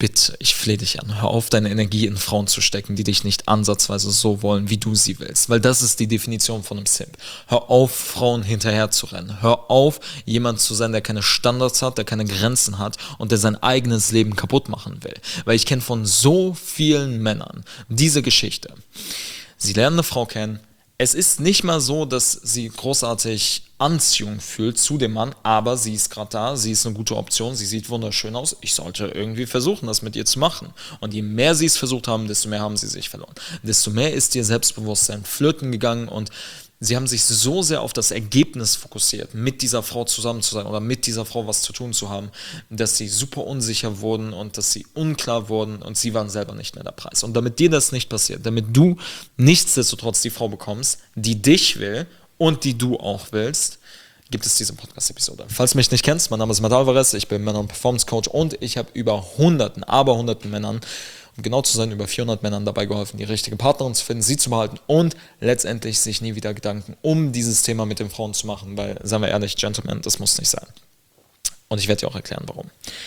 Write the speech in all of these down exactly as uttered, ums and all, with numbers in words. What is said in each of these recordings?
bitte, ich flehe dich an, hör auf, deine Energie in Frauen zu stecken, die dich nicht ansatzweise so wollen, wie du sie willst. Weil das ist die Definition von einem Simp. Hör auf, Frauen hinterher zu rennen. Hör auf, jemand zu sein, der keine Standards hat, der keine Grenzen hat und der sein eigenes Leben kaputt machen will. Weil ich kenne von so vielen Männern diese Geschichte. Sie lernen eine Frau kennen. Es ist nicht mal so, dass sie großartig Anziehung fühlt zu dem Mann, aber sie ist gerade da, sie ist eine gute Option, sie sieht wunderschön aus. Ich sollte irgendwie versuchen, das mit ihr zu machen. Und je mehr sie es versucht haben, desto mehr haben sie sich verloren. Desto mehr ist ihr Selbstbewusstsein flöten gegangen und sie haben sich so sehr auf das Ergebnis fokussiert, mit dieser Frau zusammen zu sein oder mit dieser Frau was zu tun zu haben, dass sie super unsicher wurden und dass sie unklar wurden und sie waren selber nicht mehr der Preis. Und damit dir das nicht passiert, damit du nichtsdestotrotz die Frau bekommst, die dich will und die du auch willst, gibt es diese Podcast-Episode. Falls du mich nicht kennst, mein Name ist Matt Alvarez, ich bin Männer- und Performance-Coach und ich habe über hunderten, aber hunderten Männern, um genau zu sein, über vierhundert Männern dabei geholfen, die richtige Partnerin zu finden, sie zu behalten und letztendlich sich nie wieder Gedanken um dieses Thema mit den Frauen zu machen, weil, seien wir ehrlich, Gentlemen, das muss nicht sein. Und ich werde dir auch erklären, warum.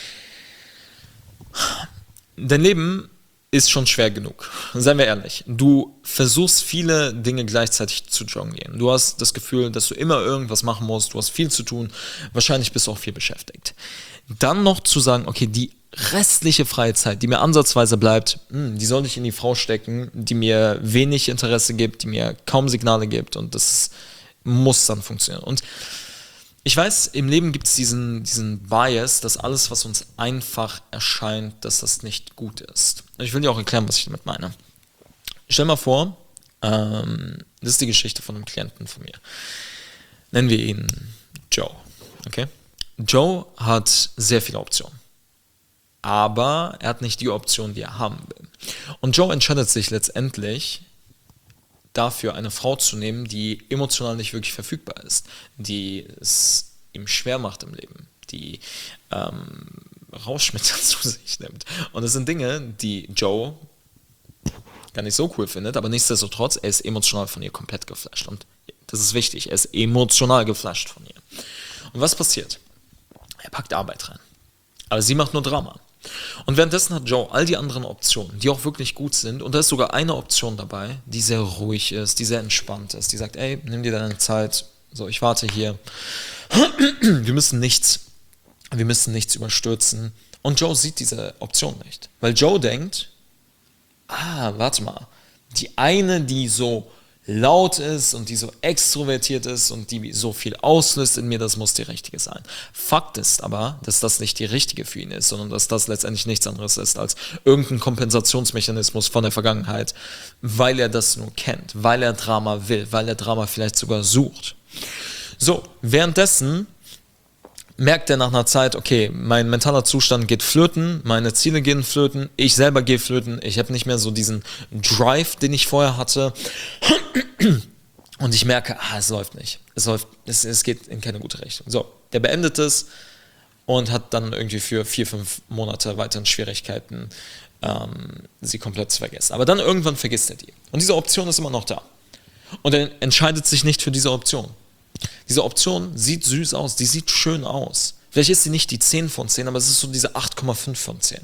Dein Leben ist schon schwer genug. Seien wir ehrlich, du versuchst viele Dinge gleichzeitig zu jonglieren. Du hast das Gefühl, dass du immer irgendwas machen musst, du hast viel zu tun, wahrscheinlich bist du auch viel beschäftigt. Dann noch zu sagen, okay, die restliche Freizeit, die mir ansatzweise bleibt, die soll ich in die Frau stecken, die mir wenig Interesse gibt, die mir kaum Signale gibt und das muss dann funktionieren. Und ich weiß, im Leben gibt es diesen, diesen Bias, dass alles, was uns einfach erscheint, dass das nicht gut ist. Ich will dir auch erklären, was ich damit meine. Stell mal vor, ähm, das ist die Geschichte von einem Klienten von mir. Nennen wir ihn Joe. Okay? Joe hat sehr viele Optionen. Aber er hat nicht die Option, die er haben will. Und Joe entscheidet sich letztendlich dafür, eine Frau zu nehmen, die emotional nicht wirklich verfügbar ist, die es ihm schwer macht im Leben, die ähm, Rauschmittel zu sich nimmt. Und das sind Dinge, die Joe gar nicht so cool findet, aber nichtsdestotrotz, er ist emotional von ihr komplett geflasht. Und das ist wichtig, er ist emotional geflasht von ihr. Und was passiert? Er packt Arbeit rein. Aber sie macht nur Drama. Und währenddessen hat Joe all die anderen Optionen, die auch wirklich gut sind. Und da ist sogar eine Option dabei, die sehr ruhig ist, die sehr entspannt ist. Die sagt, ey, nimm dir deine Zeit. So, ich warte hier. Wir müssen nichts, wir müssen nichts überstürzen. Und Joe sieht diese Option nicht. Weil Joe denkt, ah, warte mal, die eine, die so laut ist und die so extrovertiert ist und die so viel auslöst in mir, das muss die richtige sein. Fakt ist aber, dass das nicht die richtige für ihn ist, sondern dass das letztendlich nichts anderes ist als irgendein Kompensationsmechanismus von der Vergangenheit, weil er das nur kennt, weil er Drama will, weil er Drama vielleicht sogar sucht. So, währenddessen merkt er nach einer Zeit, okay, mein mentaler Zustand geht flöten, meine Ziele gehen flöten, ich selber gehe flöten, ich habe nicht mehr so diesen Drive, den ich vorher hatte und ich merke, ah, es läuft nicht, es läuft, es, es geht in keine gute Richtung. So, der beendet es und hat dann irgendwie für vier, fünf Monate weiterhin Schwierigkeiten, ähm, sie komplett zu vergessen. Aber dann irgendwann vergisst er die. Und diese Option ist immer noch da. Und er entscheidet sich nicht für diese Option. Diese Option sieht süß aus, die sieht schön aus. Vielleicht ist sie nicht die zehn von zehn, aber es ist so diese acht Komma fünf von zehn.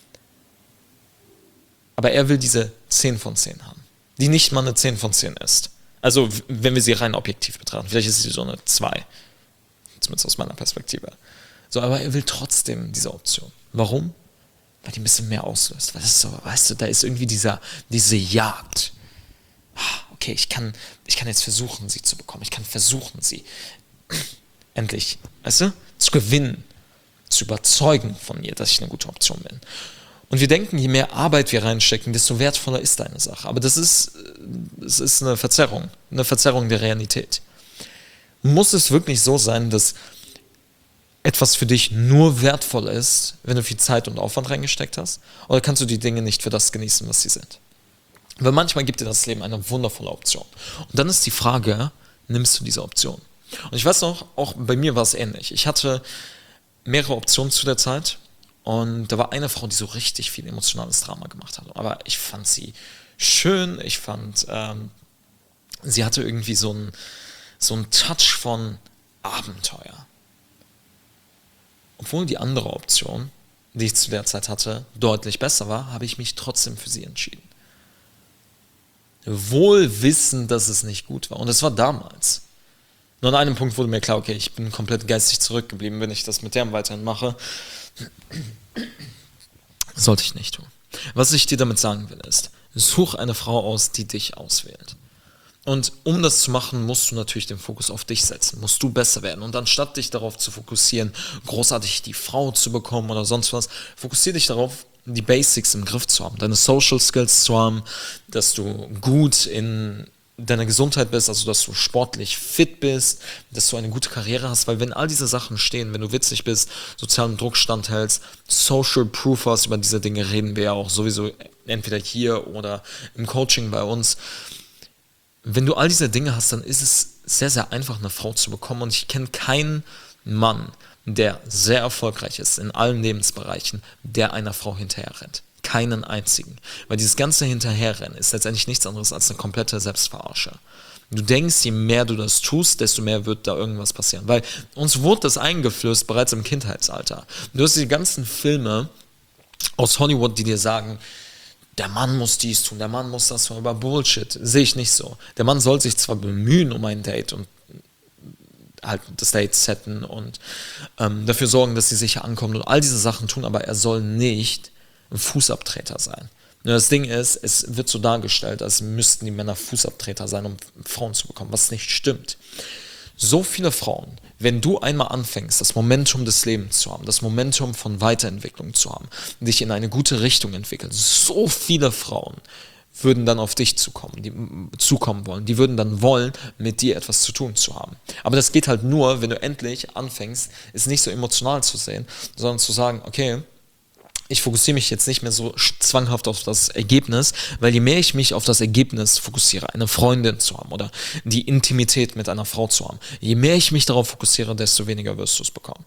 Aber er will diese zehn von zehn haben, die nicht mal eine zehn von zehn ist. Also wenn wir sie rein objektiv betrachten, vielleicht ist sie so eine zwei, zumindest aus meiner Perspektive. So, aber er will trotzdem diese Option. Warum? Weil die ein bisschen mehr auslöst. Weil das ist so, weißt du, da ist irgendwie dieser, diese Jagd. Okay, ich kann, ich kann jetzt versuchen, sie zu bekommen. Ich kann versuchen, sie endlich, weißt du, zu gewinnen, zu überzeugen von ihr, dass ich eine gute Option bin. Und wir denken, je mehr Arbeit wir reinstecken, desto wertvoller ist deine Sache. Aber das ist, das ist eine Verzerrung, eine Verzerrung der Realität. Muss es wirklich so sein, dass etwas für dich nur wertvoll ist, wenn du viel Zeit und Aufwand reingesteckt hast? Oder kannst du die Dinge nicht für das genießen, was sie sind? Weil manchmal gibt dir das Leben eine wundervolle Option. Und dann ist die Frage, nimmst du diese Option? Und ich weiß noch, auch bei mir war es ähnlich. Ich hatte mehrere Optionen zu der Zeit und da war eine Frau, die so richtig viel emotionales Drama gemacht hat. Aber ich fand sie schön, ich fand, ähm, sie hatte irgendwie so einen so einen Touch von Abenteuer. Obwohl die andere Option, die ich zu der Zeit hatte, deutlich besser war, habe ich mich trotzdem für sie entschieden. Wohl wissend, dass es nicht gut war. Und es war damals. Nur an einem Punkt wurde mir klar, okay, ich bin komplett geistig zurückgeblieben, wenn ich das mit dem weiterhin mache. Sollte ich nicht tun. Was ich dir damit sagen will, ist, such eine Frau aus, die dich auswählt. Und um das zu machen, musst du natürlich den Fokus auf dich setzen, musst du besser werden. Und anstatt dich darauf zu fokussieren, großartig die Frau zu bekommen oder sonst was, fokussiere dich darauf, die Basics im Griff zu haben, deine Social Skills zu haben, dass du gut in deiner Gesundheit bist, also dass du sportlich fit bist, dass du eine gute Karriere hast, weil wenn all diese Sachen stehen, wenn du witzig bist, sozialen Druck standhältst, Social Proof hast, über diese Dinge reden wir ja auch sowieso entweder hier oder im Coaching bei uns. Wenn du all diese Dinge hast, dann ist es sehr, sehr einfach, eine Frau zu bekommen. Und ich kenne keinen Mann, der sehr erfolgreich ist in allen Lebensbereichen, der einer Frau hinterher rennt. Keinen einzigen. Weil dieses ganze Hinterherrennen ist letztendlich nichts anderes als eine komplette Selbstverarsche. Du denkst, je mehr du das tust, desto mehr wird da irgendwas passieren. Weil uns wurde das eingeflößt bereits im Kindheitsalter. Du hast die ganzen Filme aus Hollywood, die dir sagen, der Mann muss dies tun, der Mann muss das tun, aber Bullshit, sehe ich nicht so. Der Mann soll sich zwar bemühen um ein Date und halt das Date setten und ähm, dafür sorgen, dass sie sicher ankommt und all diese Sachen tun, aber er soll nicht ein Fußabtreter sein. Nur das Ding ist, es wird so dargestellt, als müssten die Männer Fußabtreter sein, um Frauen zu bekommen, was nicht stimmt. So viele Frauen, wenn du einmal anfängst, das Momentum des Lebens zu haben, das Momentum von Weiterentwicklung zu haben, dich in eine gute Richtung entwickeln, so viele Frauen würden dann auf dich zukommen, die zukommen wollen, die würden dann wollen, mit dir etwas zu tun zu haben. Aber das geht halt nur, wenn du endlich anfängst, es nicht so emotional zu sehen, sondern zu sagen, okay, ich fokussiere mich jetzt nicht mehr so zwanghaft auf das Ergebnis, weil je mehr ich mich auf das Ergebnis fokussiere, eine Freundin zu haben oder die Intimität mit einer Frau zu haben, je mehr ich mich darauf fokussiere, desto weniger wirst du es bekommen.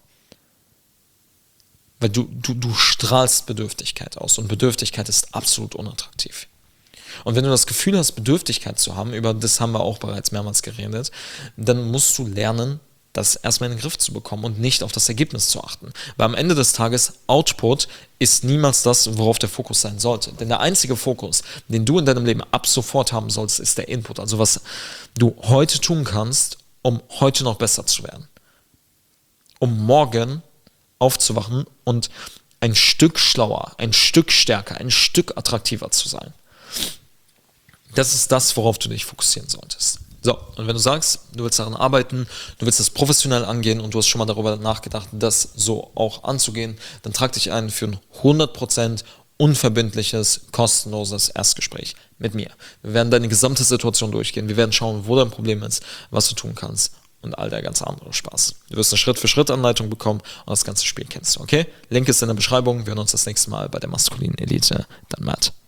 Weil du, du, du strahlst Bedürftigkeit aus und Bedürftigkeit ist absolut unattraktiv. Und wenn du das Gefühl hast, Bedürftigkeit zu haben, über das haben wir auch bereits mehrmals geredet, dann musst du lernen, das erstmal in den Griff zu bekommen und nicht auf das Ergebnis zu achten. Weil am Ende des Tages, Output ist niemals das, worauf der Fokus sein sollte. Denn der einzige Fokus, den du in deinem Leben ab sofort haben sollst, ist der Input. Also was du heute tun kannst, um heute noch besser zu werden. Um morgen aufzuwachen und ein Stück schlauer, ein Stück stärker, ein Stück attraktiver zu sein. Das ist das, worauf du dich fokussieren solltest. So, und wenn du sagst, du willst daran arbeiten, du willst das professionell angehen und du hast schon mal darüber nachgedacht, das so auch anzugehen, dann trag dich ein für ein hundert Prozent unverbindliches, kostenloses Erstgespräch mit mir. Wir werden deine gesamte Situation durchgehen, wir werden schauen, wo dein Problem ist, was du tun kannst und all der ganze andere Spaß. Du wirst eine Schritt-für-Schritt-Anleitung bekommen und das ganze Spiel kennst du, okay? Link ist in der Beschreibung, wir hören uns das nächste Mal bei der maskulinen Elite, dann Matt.